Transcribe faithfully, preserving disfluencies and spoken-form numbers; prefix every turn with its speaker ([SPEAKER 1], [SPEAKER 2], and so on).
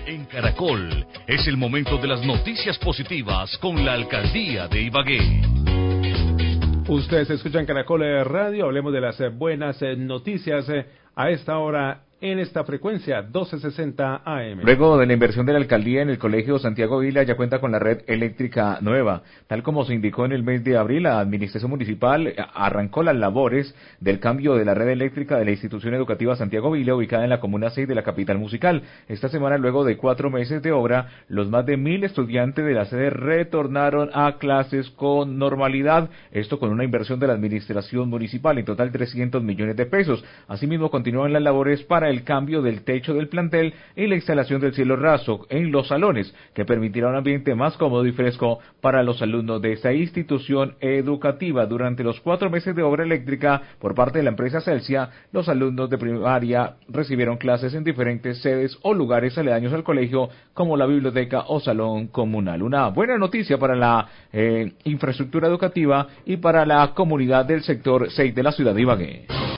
[SPEAKER 1] En Caracol es el momento de las noticias positivas con la Alcaldía de Ibagué.
[SPEAKER 2] Ustedes escuchan Caracol Radio, hablemos de las buenas noticias a esta hora en esta frecuencia doce sesenta A M.
[SPEAKER 3] Luego de la inversión de la alcaldía en el colegio Santiago Vila ya cuenta con la red eléctrica nueva. Tal como se indicó en el mes de abril, la administración municipal arrancó las labores del cambio de la red eléctrica de la institución educativa Santiago Vila, ubicada en la comuna seis de la capital musical. Esta semana, luego de cuatro meses de obra, los más de mil estudiantes de la sede retornaron a clases con normalidad. Esto con una inversión de la administración municipal, en total trescientos millones de pesos. Asimismo, continúan las labores para el cambio del techo del plantel y la instalación del cielo raso en los salones, que permitirá un ambiente más cómodo y fresco para los alumnos de esta institución educativa. Durante los cuatro meses de obra eléctrica por parte de la empresa Celsia, los alumnos de primaria recibieron clases en diferentes sedes o lugares aledaños al colegio, como la biblioteca o salón comunal. Una buena noticia para la eh, infraestructura educativa y para la comunidad del sector seis de la ciudad de Ibagué.